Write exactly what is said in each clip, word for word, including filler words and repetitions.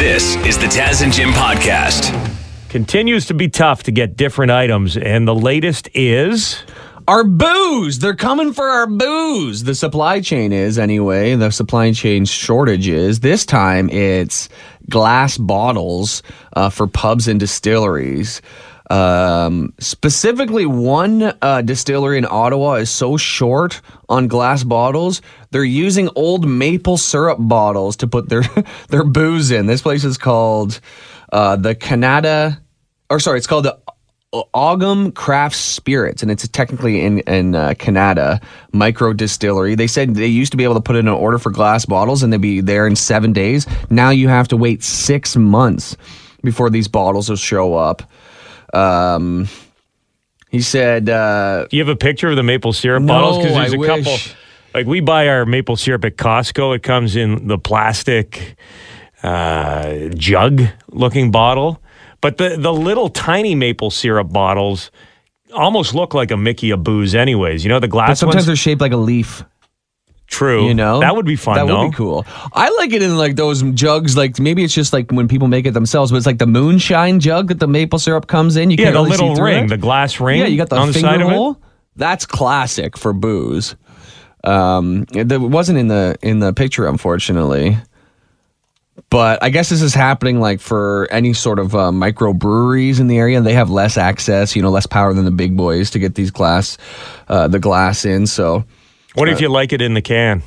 This is the Taz and Jim podcast. Continues to be tough to get different items, and the latest is... Our booze. They're coming for our booze. The supply chain is, anyway. The supply chain shortage is. This time, it's glass bottles uh, for pubs and distilleries. Um, specifically, one uh, distillery in Ottawa is so short on glass bottles, they're using old maple syrup bottles to put their their booze in. This place is called uh, the Canada, or sorry, it's called the Ogham Craft Spirits, and it's technically in in uh, Canada, micro distillery. They said they used to be able to put in an order for glass bottles, and they'd be there in seven days. Now you have to wait six months before these bottles will show up. Um, he said, uh, Do you have a picture of the maple syrup no, bottles? Because there's I a wish. couple. Like, we buy our maple syrup at Costco. It comes in the plastic uh, jug-looking bottle. But the, the little tiny maple syrup bottles almost look like a Mickey of booze anyways. You know, the glass But sometimes ones? they're shaped like a leaf. True. You know? That would be fun, That though. would be cool. I like it in like those jugs, like maybe it's just like when people make it themselves, but it's like the moonshine jug that the maple syrup comes in. You Yeah, can't the really little see through ring, it. the glass ring Yeah, you got the on the finger side of hole. it. That's classic for booze. Um, it, it wasn't in the in the picture, unfortunately. But I guess this is happening like for any sort of uh, microbreweries in the area. They have less access, you know, less power than the big boys to get these glass, uh, the glass in. So, What if you like it in the can?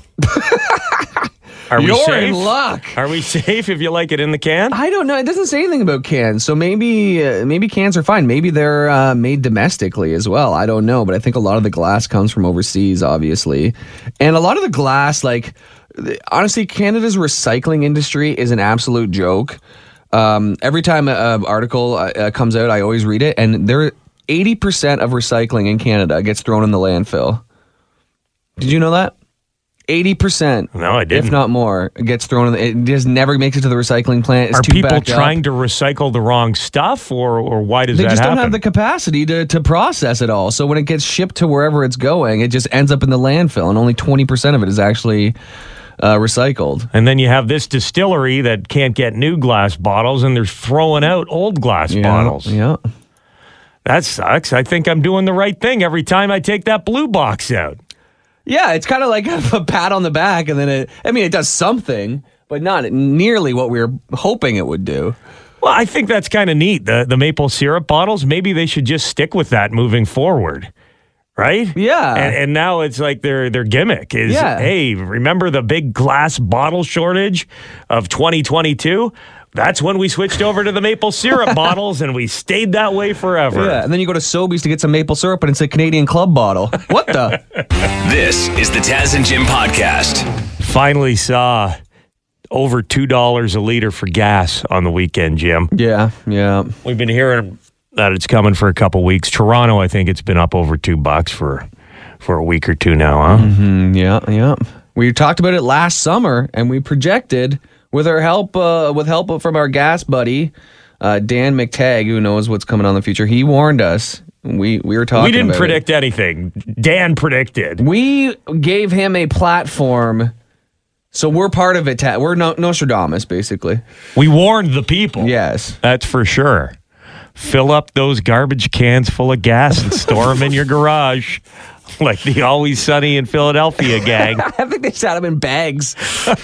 Are we you're safe? in luck. Are we safe if you like it in the can? I don't know. It doesn't say anything about cans, so maybe uh, maybe cans are fine. Maybe they're uh, made domestically as well. I don't know, but I think a lot of the glass comes from overseas, obviously, and a lot of the glass, like honestly, Canada's recycling industry is an absolute joke. Um, every time an article uh, comes out, I always read it, and there eighty percent of recycling in Canada gets thrown in the landfill. Did you know that? eighty percent. No, I didn't. If not more, gets thrown in the, it just never makes it to the recycling plant. It's Are too people backed trying up. to recycle the wrong stuff, or or why does They that just happen? don't have the capacity to, to process it all. So when it gets shipped to wherever it's going, it just ends up in the landfill, and only twenty percent of it is actually uh, recycled. And then you have this distillery that can't get new glass bottles, and they're throwing out old glass Yeah, bottles. Yeah. That sucks. I think I'm doing the right thing every time I take that blue box out. Yeah, it's kind of like a pat on the back, and then it, I mean, it does something, but not nearly what we were hoping it would do. Well, I think that's kind of neat. The the maple syrup bottles, maybe they should just stick with that moving forward. Right? Yeah. And, and now it's like their their gimmick is, Yeah. hey, remember the big glass bottle shortage of twenty twenty-two? That's when we switched over to the maple syrup bottles, and we stayed that way forever. Yeah, and then you go to Sobeys to get some maple syrup, and it's a Canadian Club bottle. What the? This is the Taz and Jim podcast. Finally saw over two dollars a liter for gas on the weekend, Jim. Yeah, yeah. We've been hearing that it's coming for a couple weeks. Toronto, I think it's been up over two bucks for for a week or two now, huh? Mm, yeah, yeah. We talked about it last summer, and we projected with our help, uh, with help from our gas buddy, uh, Dan McTagg, who knows what's coming on in the future. He warned us. We we were talking. We didn't about predict it. anything. Dan predicted. We gave him a platform, so we're part of it. Ta- We're no- Nostradamus, basically. We warned the people. Yes. That's for sure. Fill up those garbage cans full of gas and store them in your garage. Like the Always Sunny in Philadelphia gang. I think they sat him in bags.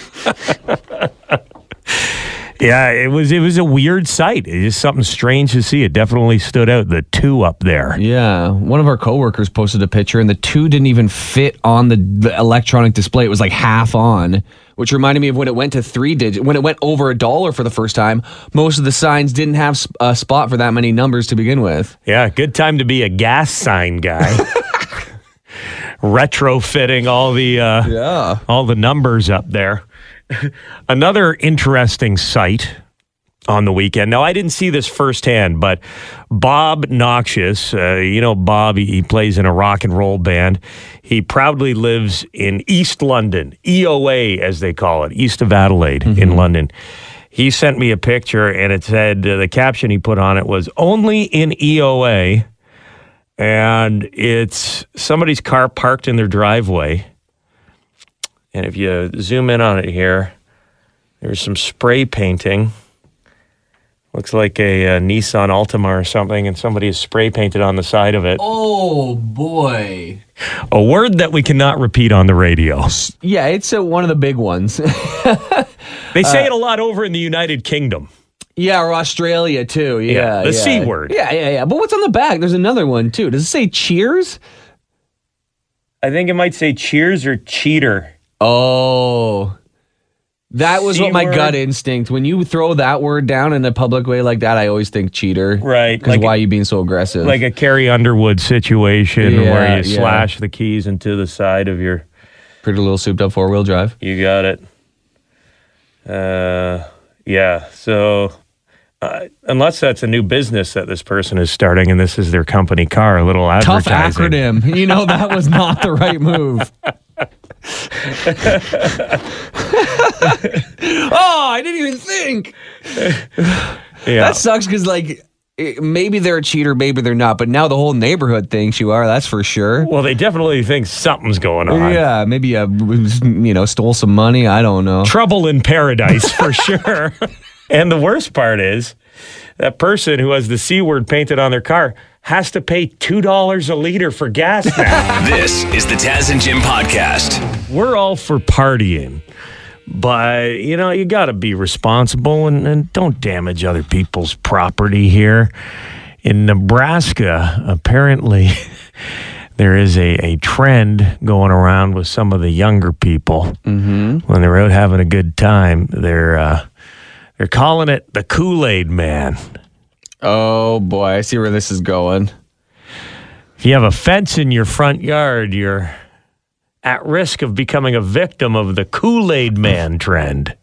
Yeah, it was it was a weird sight. It is something strange to see. It definitely stood out, the two up there. Yeah, one of our coworkers posted a picture, and the two didn't even fit on the, the electronic display. It was like half on, which reminded me of when it went to three digit. When it went over a dollar for the first time, most of the signs didn't have a spot for that many numbers to begin with. Yeah, good time to be a gas sign guy. Retrofitting all the uh, Yeah. all the numbers up there. Another interesting sight on the weekend. Now, I didn't see this firsthand, but Bob Noxious, uh, you know Bob, he, he plays in a rock and roll band. He proudly lives in East London, E O A as they call it, east of Adelaide mm-hmm. in London. He sent me a picture, and it said, uh, the caption he put on it was, only in E O A, and it's somebody's car parked in their driveway. And if you zoom in on it here, there's some spray painting Looks like a, a Nissan Altima or something, and somebody has spray painted on the side of it. Oh, boy. A word that we cannot repeat on the radio. Yeah, it's uh, one of the big ones. They say uh, it a lot over in the United Kingdom. Yeah, or Australia, too. Yeah, yeah the yeah. C word. Yeah, yeah, yeah. But what's on the back? There's another one, too. Does it say cheers? I think it might say cheers or cheater. Oh, that was C what my word. gut instinct. When you throw that word down in a public way like that, I always think cheater. Right. Because like why are you being so aggressive? Like a Carrie Underwood situation Yeah, where you yeah. slash the keys into the side of your... Pretty Little Souped Up four-wheel drive. You got it. Uh, yeah, so... Uh, unless that's a new business that this person is starting and this is their company car, a little Tough advertising. acronym. You know, that was not the right move. Oh, I didn't even think. Yeah. That sucks because, like, it, maybe they're a cheater, maybe they're not, but now the whole neighborhood thinks you are, that's for sure. Well, they definitely think something's going on. Yeah, maybe, you, you know, stole some money. I don't know. Trouble in paradise, for sure. And the worst part is that person who has the C word painted on their car has to pay two dollars a liter for gas now. This is the Taz and Jim podcast. We're all for partying, but, you know, you got to be responsible and, and don't damage other people's property here. In Nebraska, apparently, there is a, a trend going around with some of the younger people. Mm-hmm. When they're out having a good time, they're... Uh, They're calling it the Kool-Aid Man. Oh, boy. I see where this is going. If you have a fence in your front yard, you're at risk of becoming a victim of the Kool-Aid Man trend.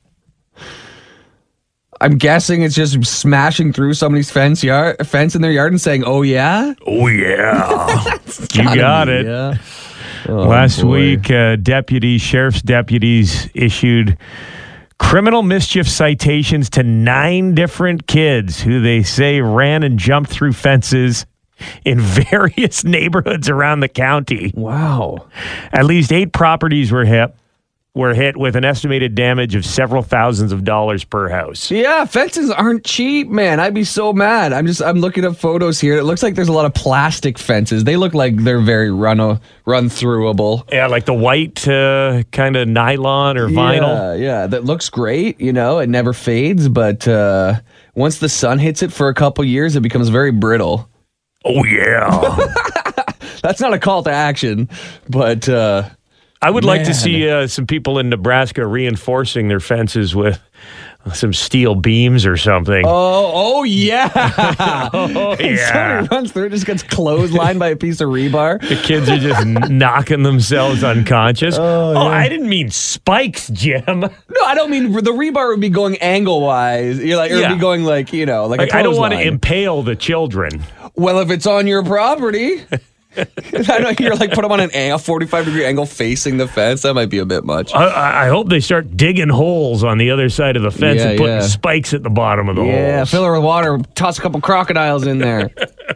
I'm guessing it's just smashing through somebody's fence yard, fence in their yard and saying, oh, yeah? Oh, yeah. You got be, it. Yeah. Oh, Last boy. week, uh, deputies, sheriff's deputies issued criminal mischief citations to nine different kids who they say ran and jumped through fences in various neighborhoods around the county. Wow. At least eight properties were hit, were hit with an estimated damage of several thousands of dollars per house. Yeah, fences aren't cheap, man. I'd be so mad. I'm just I'm looking at photos here. It looks like there's a lot of plastic fences. They look like they're very run run throughable. Yeah, like the white uh, kind of nylon or vinyl. Yeah, yeah, that looks great. You know, it never fades, but uh, once the sun hits it for a couple years, it becomes very brittle. Oh, yeah. That's not a call to action, but uh, I would like to man. see uh, some people in Nebraska reinforcing their fences with some steel beams or something. Oh, oh yeah. Oh, And yeah. somebody runs through, just gets clotheslined by a piece of rebar. The kids are just n- knocking themselves unconscious. Oh, Oh, yeah. I didn't mean spikes, Jim. No, I don't mean the rebar would be going angle wise. You're like, it Yeah. would be going like, you know, like, Like, a I don't want to clothesline. impale the children. Well, if it's on your property, I know you're like put them on an a forty-five degree angle facing the fence. That might be a bit much. I- I, I hope they start digging holes on the other side of the fence Yeah, and putting yeah. spikes at the bottom of the Yeah, holes. fill it with water, toss a couple crocodiles in there.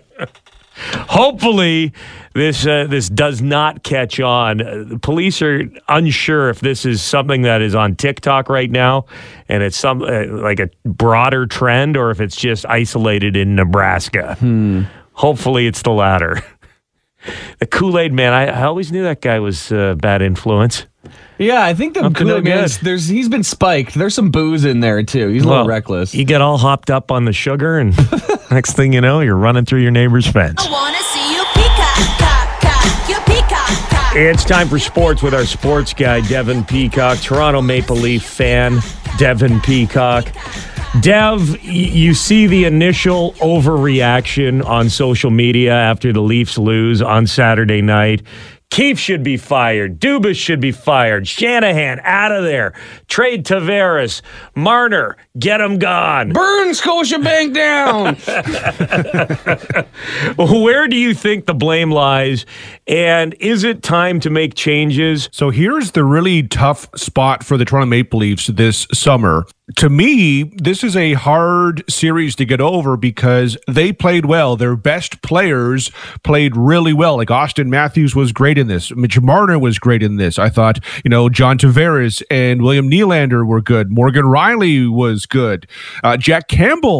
Hopefully, this uh, this does not catch on. Uh, the police are unsure if this is something that is on TikTok right now, and it's some uh, like a broader trend, or if it's just isolated in Nebraska. Hmm. Hopefully, it's the latter. The Kool-Aid Man. I, I always knew that guy was a bad influence. Yeah, I think the Up to no Kool-Aid Man's, good. there's he's been spiked. There's some booze in there too. He's a little reckless. You get all hopped up on the sugar, and next thing you know, you're running through your neighbor's fence. I wanna see you peacock, cock, cock, you peacock, cock. It's time for sports with our sports guy, Devin Peacock, Toronto Maple Leaf fan, Devin Peacock. Dev, y- you see the initial overreaction on social media after the Leafs lose on Saturday night. Keefe should be fired. Dubas should be fired. Shanahan, out of there. Trade Tavares. Marner, get him gone. Burn Scotiabank down. Where do you think the blame lies? And is it time to make changes? So here's the really tough spot for the Toronto Maple Leafs this summer. To me, this is a hard series to get over because they played well. Their best players played really well. Like Austin Matthews was great in this. Mitch Marner was great in this. I thought, you know, John Tavares and William Nylander were good. Morgan Riley was good. Uh, Jack Campbell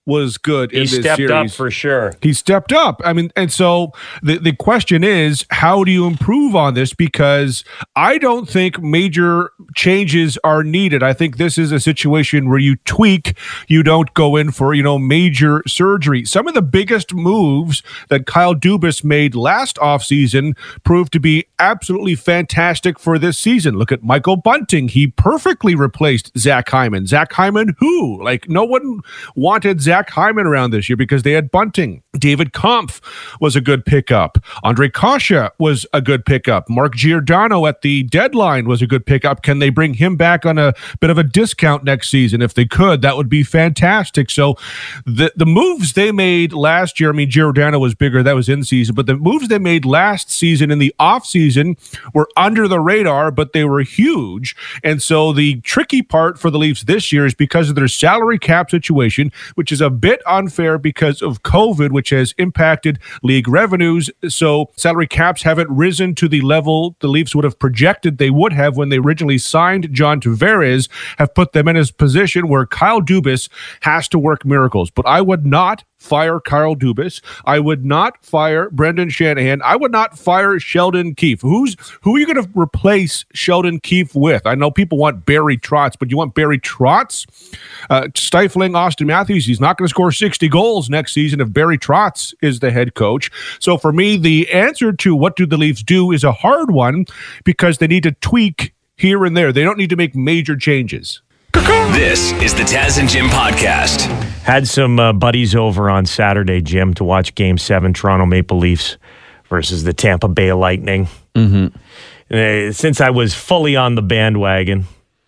was good in He this stepped series. up for sure. He stepped up. I mean, and so the, the question is, how do you improve on this? Because I don't think major changes are needed. I think this is a situation where you tweak, you don't go in for, you know, major surgery. Some of the biggest moves that Kyle Dubas made last offseason proved to be absolutely fantastic for this season. Look at Michael Bunting. He perfectly replaced Zach Hyman. Zach Hyman, who? Like, no one wanted Zach Zach Hyman around this year because they had Bunting. David Kampf was a good pickup. Andre Kasha was a good pickup. Mark Giordano at the deadline was a good pickup. Can they bring him back on a bit of a discount next season? If they could, that would be fantastic. So the, the moves they made last year, I mean, Giordano was bigger. That was in season. But the moves they made last season in the offseason were under the radar, but they were huge. And so the tricky part for the Leafs this year is because of their salary cap situation, which is a bit unfair because of COVID, which has impacted league revenues. So salary caps haven't risen to the level the Leafs would have projected they would have when they originally signed John Tavares, have put them in a position where Kyle Dubas has to work miracles. But I would not fire Kyle Dubas. I would not fire Brendan Shanahan. I would not fire Sheldon Keefe. Who's who are you going to replace Sheldon Keefe with? I know people want Barry Trotz, but you want Barry Trotz uh, stifling Austin Matthews? He's not going to score sixty goals next season if Barry Trotz is the head coach. So for me, the answer to what do the Leafs do is a hard one because they need to tweak here and there. They don't need to make major changes. This is the Taz and Jim podcast. Had some uh, buddies over on Saturday, Jim, to watch Game seven, Toronto Maple Leafs versus the Tampa Bay Lightning. Mm-hmm. Uh, since I was fully on the bandwagon.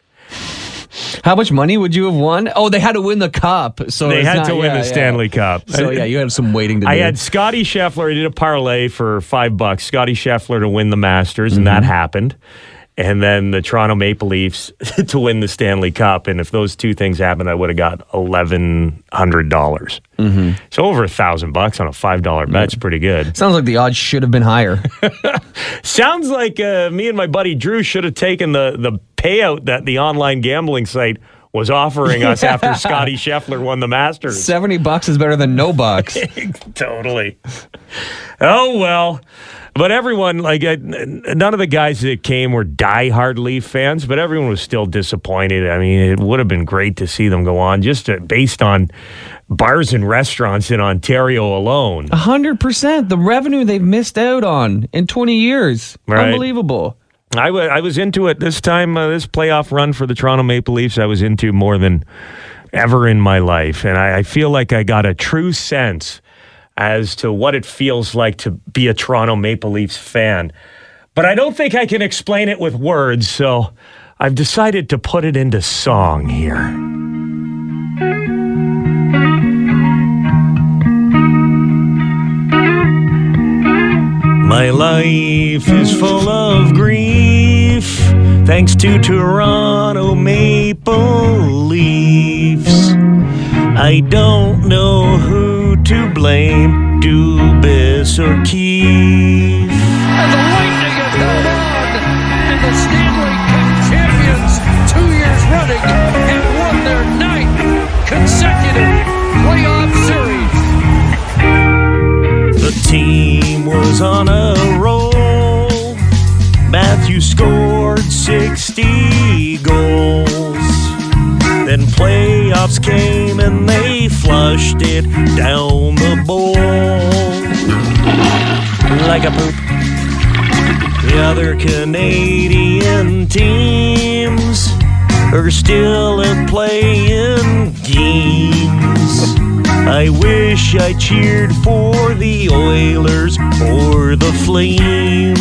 How much money would you have won? Oh, they had to win the cup. So They it's had not, to win yeah, the yeah. Stanley Cup. So, yeah, you had some waiting to do. I had Scotty Scheffler. I did a parlay for five bucks. Scotty Scheffler to win the Masters, and mm-hmm. that happened. And then the Toronto Maple Leafs to win the Stanley Cup. And if those two things happened, I would have got eleven hundred dollars. Mm-hmm. So over a thousand bucks on a five dollar bet is pretty good. Sounds like the odds should have been higher. Sounds like uh, me and my buddy Drew should have taken the, the payout that the online gambling site was offering us after Scotty Scheffler won the Masters. seventy bucks is better than no bucks. Totally. Oh, well. But everyone, like, uh, none of the guys that came were diehard Leaf fans, but everyone was still disappointed. I mean, it would have been great to see them go on just to, based on bars and restaurants in Ontario alone. A hundred percent. The revenue they've missed out on in twenty years. Right. Unbelievable. I, w- I was into it this time, uh, this playoff run for the Toronto Maple Leafs, I was into more than ever in my life. And I, I feel like I got a true sense as to what it feels like to be a Toronto Maple Leafs fan. But I don't think I can explain it with words, so I've decided to put it into song here. My life is full of grief, thanks to Toronto Maple Leafs. I don't know who to blame, Dubas or Keefe. And the Lightning have held on, and the Stanley Cup champions, two years running, have won their ninth consecutive playoff series. The team was on a roll. Matthews scored sixty goals. Then playoffs came and they flushed it down the bowl like a poop. The other Canadian teams are still at playing games. I wish I cheered for the Oilers or the Flames.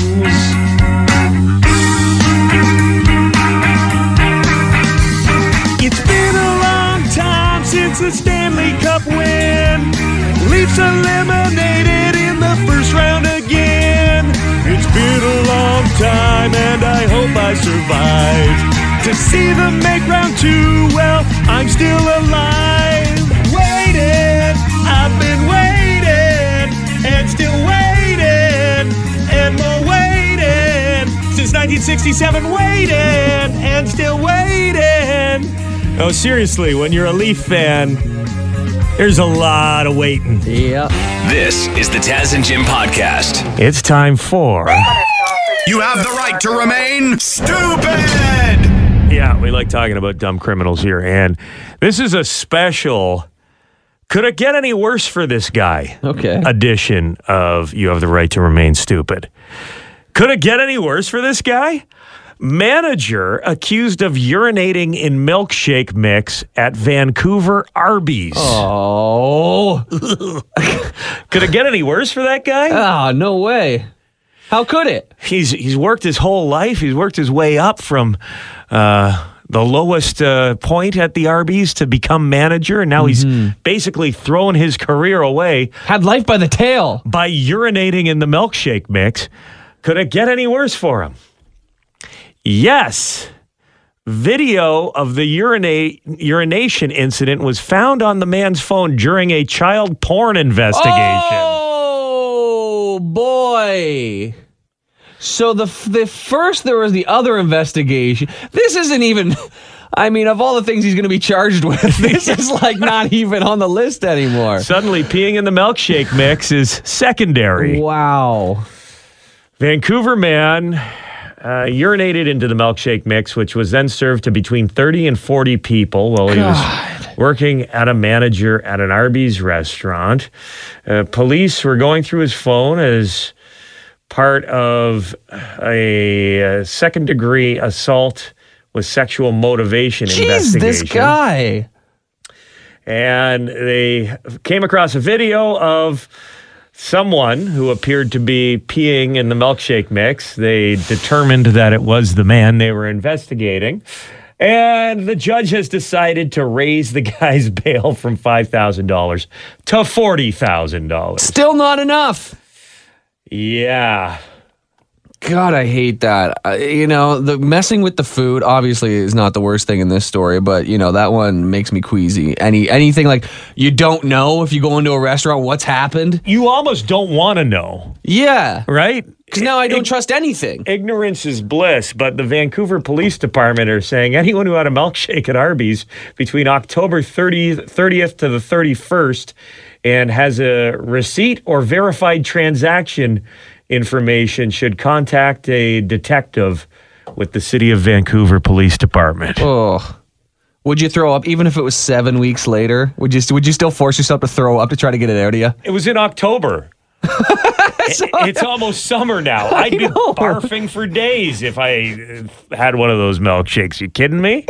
It's been a long time since the Stanley Cup win. Leafs eliminated in the first round again. It's been a long time and I hope I survive to see them make round two. Well, I'm still alive. Waiting, I've been waiting and still waiting and more waiting since nineteen sixty-seven. Waiting and still waiting. Oh, seriously, when you're a Leaf fan, There's a lot of waiting. Yeah. This is the Taz and Jim podcast. It's time for... You have the right to remain stupid. Yeah, we like talking about dumb criminals here. And this is a special... Could it get any worse for this guy? Okay. Edition of You Have the Right to Remain Stupid. Could it get any worse for this guy? Manager accused of urinating in milkshake mix at Vancouver Arby's. Oh. Could it get any worse for that guy? Ah, no way. How could it? He's he's worked his whole life. He's worked his way up from uh, the lowest uh, point at the Arby's to become manager, and now mm-hmm. he's basically thrown his career away. Had life by the tail. By urinating in the milkshake mix. Could it get any worse for him? Yes. Video of the urinate, urination incident was found on the man's phone during a child porn investigation. Oh, boy. So the the first there was the other investigation. This isn't even, I mean, of all the things he's going to be charged with, this is like not even on the list anymore. Suddenly, peeing in the milkshake mix is secondary. Wow. Vancouver man uh, urinated into the milkshake mix, which was then served to between thirty and forty people while he was working at a manager at an Arby's restaurant. Uh, police were going through his phone as part of a, a second-degree assault with sexual motivation Jeez, investigation. This guy. And they came across a video of someone who appeared to be peeing in the milkshake mix. They determined that it was the man they were investigating. And the judge has decided to raise the guy's bail from five thousand dollars to forty thousand dollars. Still not enough. Yeah. God, I hate that. Uh, you know, the messing with the food obviously is not the worst thing in this story, but you know that one makes me queasy. Any anything like you don't know if you go into a restaurant what's happened. You almost don't want to know. Yeah, right. Because now I don't Ig- trust anything. Ignorance is bliss, but the Vancouver Police Department are saying anyone who had a milkshake at Arby's between October thirtieth, thirtieth to the thirty-first and has a receipt or verified transaction information should contact a detective with the City of Vancouver Police Department. Oh. Would you throw up even if it was seven weeks later? Would you would you still force yourself to throw up to try to get it out of you? It was in October. it, it's almost summer now. I I'd be know. barfing for days if I had one of those milkshakes. You kidding me?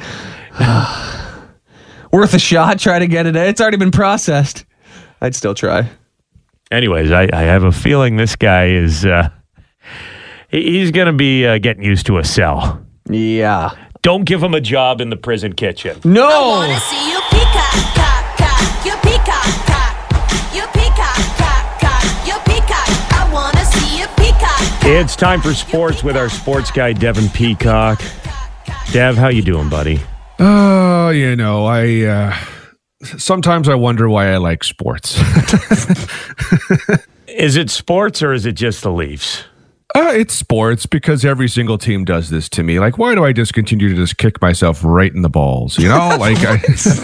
Worth a shot, try to get it out. It's already been processed. I'd still try. Anyways, I, I have a feeling this guy is, uh, he's going to be uh, getting used to a cell. Yeah. Don't give him a job in the prison kitchen. No. I wanna see you peacock, cock, cock, you peacock, cock, you peacock, cock, cock, you peacock. I wanna see you peacock. It's time for sports with our sports guy, Devin Peacock. Dev, how you doing, buddy? Oh, uh, you know, I... Uh... Sometimes I wonder why I like sports. Is it sports or is it just the Leafs? Uh, it's sports because every single team does this to me. Like, why do I just continue to just kick myself right in the balls? You know, like, I,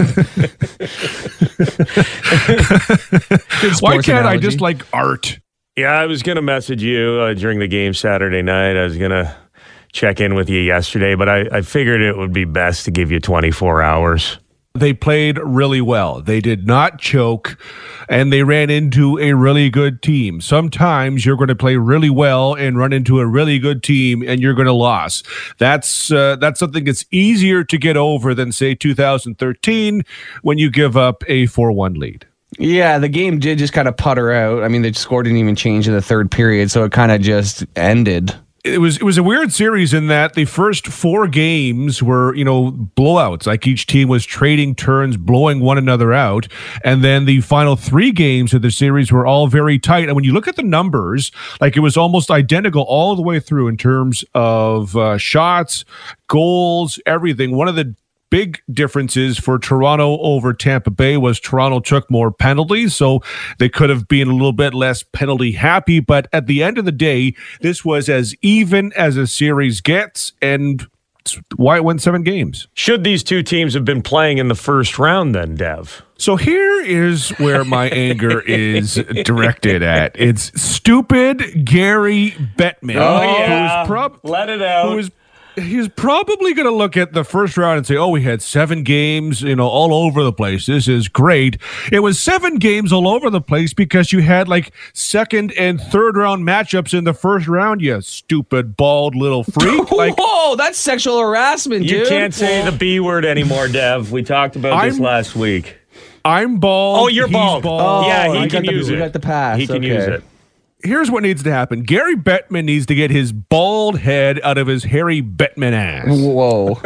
why can't analogy. I just like art? Yeah, I was going to message you uh, during the game Saturday night. I was going to check in with you yesterday, but I, I figured it would be best to give you twenty-four hours. They played really well. They did not choke, and they ran into a really good team. Sometimes you're going to play really well and run into a really good team, and you're going to lose. That's uh, that's something that's easier to get over than, say, two thousand thirteen when you give up a four one lead. Yeah, the game did just kind of putter out. I mean, the score didn't even change in the third period, so it kind of just ended. It was it was a weird series in that the first four games were, you know, blowouts. Like each team was trading turns, blowing one another out. And then the final three games of the series were all very tight. And when you look at the numbers, like it was almost identical all the way through in terms of uh, shots, goals, everything. One of the big differences for Toronto over Tampa Bay was Toronto took more penalties, so they could have been a little bit less penalty happy. But at the end of the day, this was as even as a series gets, and It's why it went seven games. Should these two teams have been playing in the first round then, Dev? So here is where my anger is directed at. It's stupid Gary Bettman. Oh, yeah. Who is prob- Let it out. Who is He's probably going to look at the first round and say, oh, we had seven games, you know, all over the place. This is great. It was seven games all over the place because you had like second and third round matchups in the first round, you stupid, bald little freak. Like, Whoa, that's sexual harassment, You dude. can't say the B word anymore, Dev. We talked about this I'm- last week. I'm bald. Oh, you're he's bald. Oh, yeah, I he can got the- use we it. got the pass. He can Okay. use it. Here's what needs to happen. Gary Bettman needs to get his bald head out of his Harry Bettman ass. Whoa.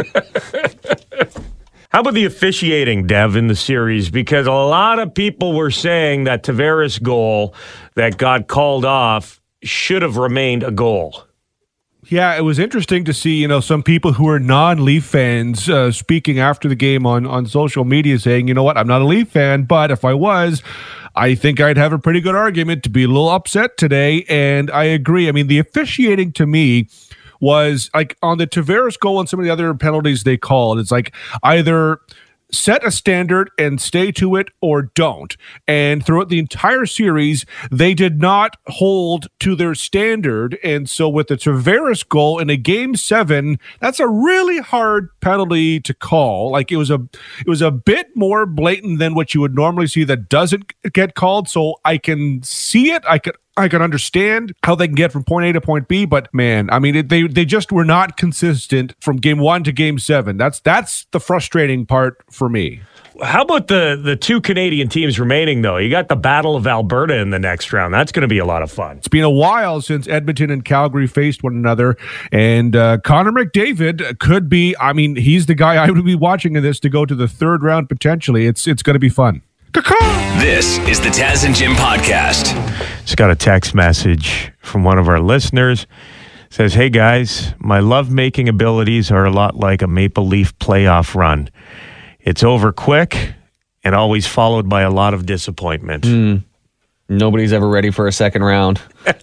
How about the officiating, Dev, in the series? Because a lot of people were saying that Tavares goal that got called off should have remained a goal. Yeah, it was interesting to see, you know, some people who are non-Leaf fans uh, speaking after the game on, on social media saying, you know what, I'm not a Leaf fan, but if I was, I think I'd have a pretty good argument to be a little upset today. And I agree. I mean, the officiating to me was like on the Tavares goal and some of the other penalties they called. It's like either set a standard and stay to it or don't. And throughout the entire series, they did not hold to their standard. And so with the Tavares goal in a game seven, that's a really hard penalty to call. Like it was a it was a bit more blatant than what you would normally see that doesn't get called. So I can see it. I could I can understand how they can get from point A to point B, but man, I mean, it, they they just were not consistent from game one to game seven. That's that's the frustrating part for me. How about the, the two Canadian teams remaining, though? You got the Battle of Alberta in the next round. That's going to be a lot of fun. It's been a while since Edmonton and Calgary faced one another, and uh, Connor McDavid could be, I mean, he's the guy I would be watching in this to go to the third round potentially. It's it's going to be fun. This is the Taz and Jim podcast. Just got a text message from one of our listeners. It says, hey guys, my love-making abilities are a lot like a Maple Leaf playoff run. It's over quick and always followed by a lot of disappointment. Mm. Nobody's ever ready for a second round.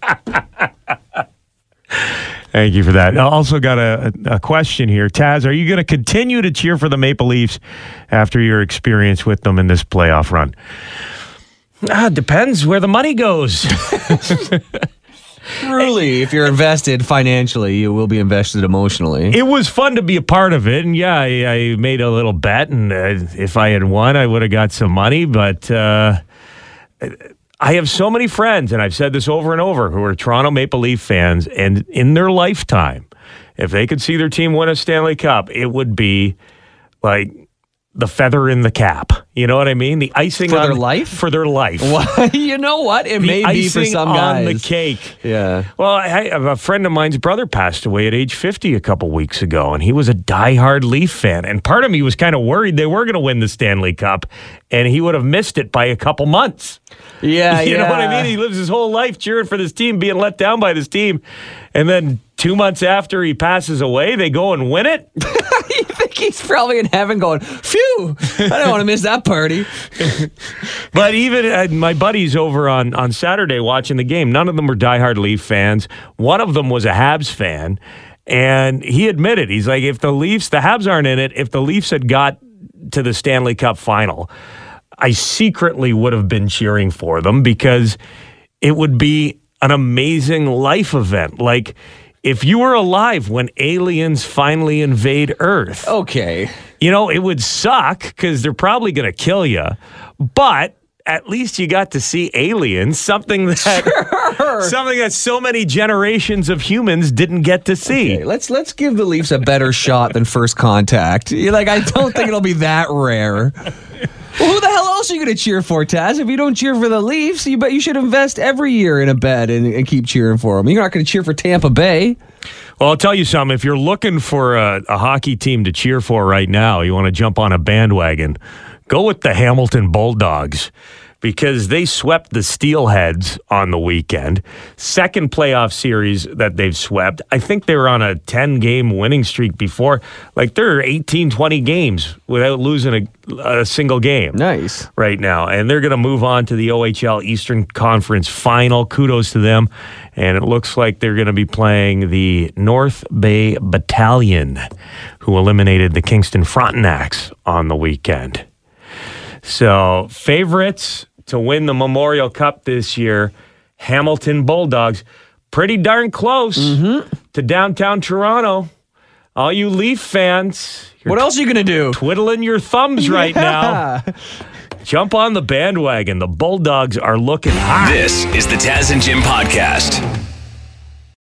Thank you for that. I also got a, a question here. Taz, are you going to continue to cheer for the Maple Leafs after your experience with them in this playoff run? Ah, depends where the money goes. Truly, if you're invested financially, you will be invested emotionally. It was fun to be a part of it. And yeah, I, I made a little bet. And uh, if I had won, I would have got some money. But uh, I have so many friends, and I've said this over and over, who are Toronto Maple Leaf fans. And in their lifetime, if they could see their team win a Stanley Cup, it would be like the feather in the cap. You know what I mean? The icing For on, their life? For their life. Well, you know what? It The may be for icing some on guys. the cake. Yeah. Well, I, I, a friend of mine's brother passed away at age fifty a couple weeks ago, and he was a diehard Leaf fan. And part of me was kind of worried they were going to win the Stanley Cup, and he would have missed it by a couple months. Yeah, You yeah. know what I mean? He lives his whole life cheering for this team, being let down by this team. And then two months after he passes away, they go and win it. You think he's probably in heaven going, phew, I don't want to miss that party. But even uh, my buddies over on, on Saturday watching the game, none of them were diehard Leaf fans. One of them was a Habs fan. And he admitted, he's like, if the Leafs, the Habs aren't in it, if the Leafs had got to the Stanley Cup final, I secretly would have been cheering for them because it would be an amazing life event. Like, if you were alive when aliens finally invade Earth, Okay. you know, it would suck because they're probably going to kill you. But at least you got to see aliens, something that Sure. something that so many generations of humans didn't get to see. Okay, let's let's give the Leafs a better shot than first contact. You're like, I don't think it'll be that rare. Well, who the hell else are you going to cheer for, Taz? If you don't cheer for the Leafs, you bet you should invest every year in a bet and, and keep cheering for them. You're not going to cheer for Tampa Bay. Well, I'll tell you something. If you're looking for a, a hockey team to cheer for right now, you want to jump on a bandwagon, go with the Hamilton Bulldogs. because they swept the Steelheads on the weekend. Second playoff series that they've swept. I think they were on a ten-game winning streak before. Like, they're eighteen, twenty games without losing a, a single game. Nice. Right now. And they're going to move on to the O H L Eastern Conference Final. Kudos to them. And it looks like they're going to be playing the North Bay Battalion, who eliminated the Kingston Frontenacs on the weekend. So, favorites to win the Memorial Cup this year, Hamilton Bulldogs. Pretty darn close mm-hmm. to downtown Toronto. All you Leaf fans. What else are you going to do? Twiddling your thumbs right yeah. now. Jump on the bandwagon. The Bulldogs are looking hot. This is the Taz and Jim Podcast.